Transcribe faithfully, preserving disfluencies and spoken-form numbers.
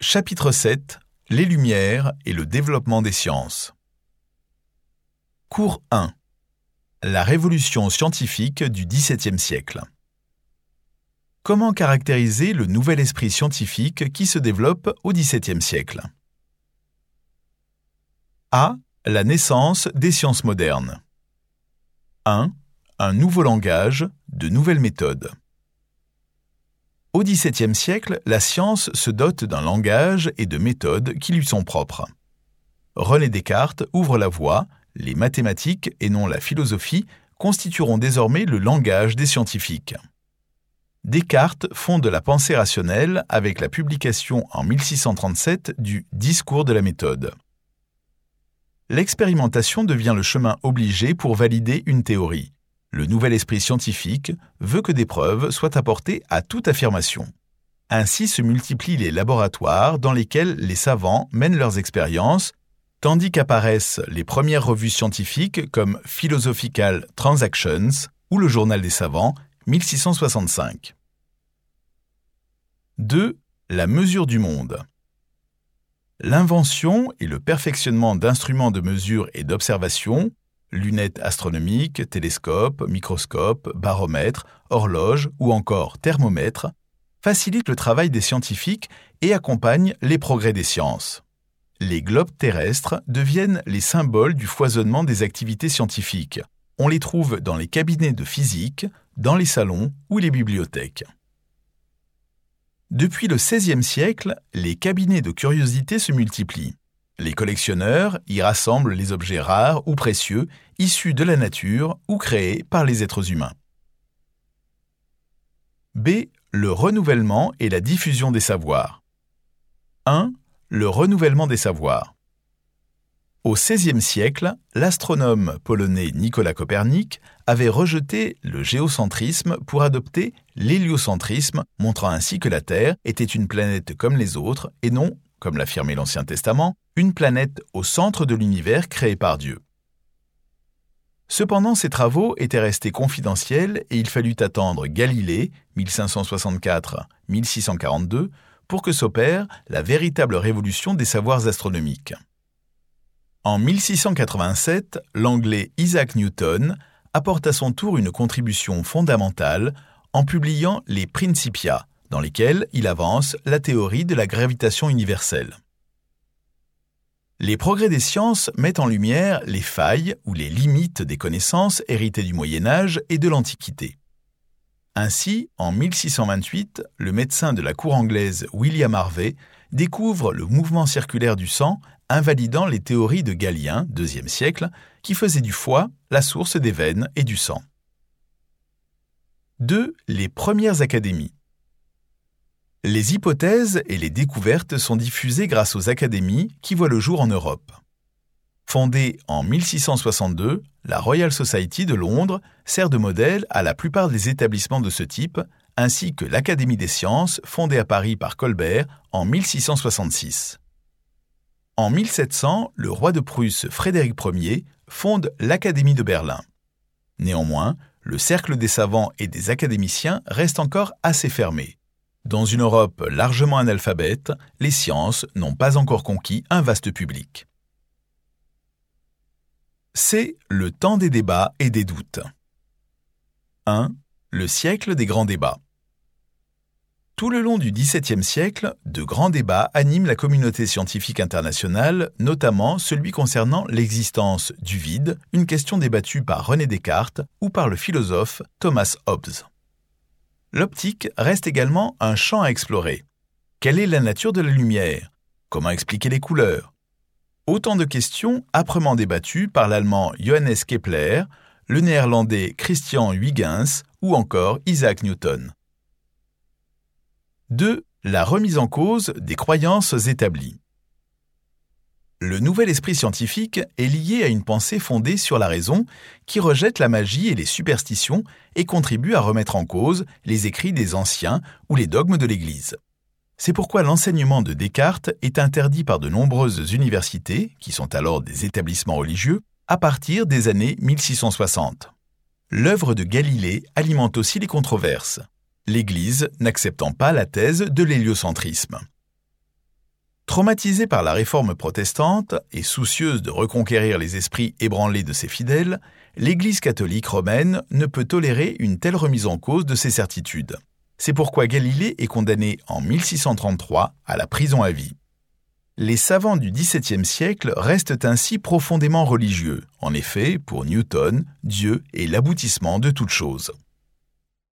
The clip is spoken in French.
Chapitre sept. Les Lumières et le développement des sciences. Cours un. La révolution scientifique du dix-septième siècle. Comment caractériser le nouvel esprit scientifique qui se développe au dix-septième siècle? A. La naissance des sciences modernes. un. Un nouveau langage, de nouvelles méthodes. Au dix-septième siècle, la science se dote d'un langage et de méthodes qui lui sont propres. René Descartes ouvre la voie, les mathématiques et non la philosophie constitueront désormais le langage des scientifiques. Descartes fonde la pensée rationnelle avec la publication en mille six cent trente-sept du « Discours de la méthode ». L'expérimentation devient le chemin obligé pour valider une théorie. Le nouvel esprit scientifique veut que des preuves soient apportées à toute affirmation. Ainsi se multiplient les laboratoires dans lesquels les savants mènent leurs expériences, tandis qu'apparaissent les premières revues scientifiques comme Philosophical Transactions ou le Journal des savants, mille six cent soixante-cinq. deux. La mesure du monde. L'invention et le perfectionnement d'instruments de mesure et d'observation, lunettes astronomiques, télescopes, microscopes, baromètres, horloges ou encore thermomètres, facilitent le travail des scientifiques et accompagnent les progrès des sciences. Les globes terrestres deviennent les symboles du foisonnement des activités scientifiques. On les trouve dans les cabinets de physique, dans les salons ou les bibliothèques. Depuis le seizième siècle, les cabinets de curiosités se multiplient. Les collectionneurs y rassemblent les objets rares ou précieux issus de la nature ou créés par les êtres humains. B. Le renouvellement et la diffusion des savoirs. un. Le renouvellement des savoirs. Au seizième siècle, l'astronome polonais Nicolas Copernic avait rejeté le géocentrisme pour adopter l'héliocentrisme, montrant ainsi que la Terre était une planète comme les autres et non, comme l'affirmait l'Ancien Testament, une planète au centre de l'univers créé par Dieu. Cependant, ces travaux étaient restés confidentiels et il fallut attendre Galilée, mille cinq cent soixante-quatre à mille six cent quarante-deux, pour que s'opère la véritable révolution des savoirs astronomiques. En mille six cent quatre-vingt-sept, l'Anglais Isaac Newton apporte à son tour une contribution fondamentale en publiant les Principia, dans lesquels il avance la théorie de la gravitation universelle. Les progrès des sciences mettent en lumière les failles ou les limites des connaissances héritées du Moyen Âge et de l'Antiquité. Ainsi, en mille six cent vingt-huit, le médecin de la cour anglaise William Harvey découvre le mouvement circulaire du sang, invalidant les théories de Galien, deuxième siècle, qui faisait du foie la source des veines et du sang. deux. Les premières académies. Les hypothèses et les découvertes sont diffusées grâce aux académies qui voient le jour en Europe. Fondée en mille six cent soixante-deux, la Royal Society de Londres sert de modèle à la plupart des établissements de ce type, ainsi que l'Académie des sciences fondée à Paris par Colbert en mille six cent soixante-six. En mille sept cents, le roi de Prusse Frédéric Ier fonde l'Académie de Berlin. Néanmoins, le cercle des savants et des académiciens reste encore assez fermé. Dans une Europe largement analphabète, les sciences n'ont pas encore conquis un vaste public. C'est le temps des débats et des doutes. un. Le siècle des grands débats. Tout le long du dix-septième siècle, de grands débats animent la communauté scientifique internationale, notamment celui concernant l'existence du vide, une question débattue par René Descartes ou par le philosophe Thomas Hobbes. L'optique reste également un champ à explorer. Quelle est la nature de la lumière? Comment expliquer les couleurs? Autant de questions âprement débattues par l'allemand Johannes Kepler, le néerlandais Christian Huygens ou encore Isaac Newton. deux. La remise en cause des croyances établies. Le nouvel esprit scientifique est lié à une pensée fondée sur la raison qui rejette la magie et les superstitions et contribue à remettre en cause les écrits des anciens ou les dogmes de l'Église. C'est pourquoi l'enseignement de Descartes est interdit par de nombreuses universités, qui sont alors des établissements religieux, à partir des années mille six cent soixante. L'œuvre de Galilée alimente aussi les controverses, l'Église n'acceptant pas la thèse de l'héliocentrisme. Traumatisée par la réforme protestante et soucieuse de reconquérir les esprits ébranlés de ses fidèles, l'Église catholique romaine ne peut tolérer une telle remise en cause de ses certitudes. C'est pourquoi Galilée est condamné en mille six cent trente-trois à la prison à vie. Les savants du dix-septième siècle restent ainsi profondément religieux. En effet, pour Newton, Dieu est l'aboutissement de toute chose.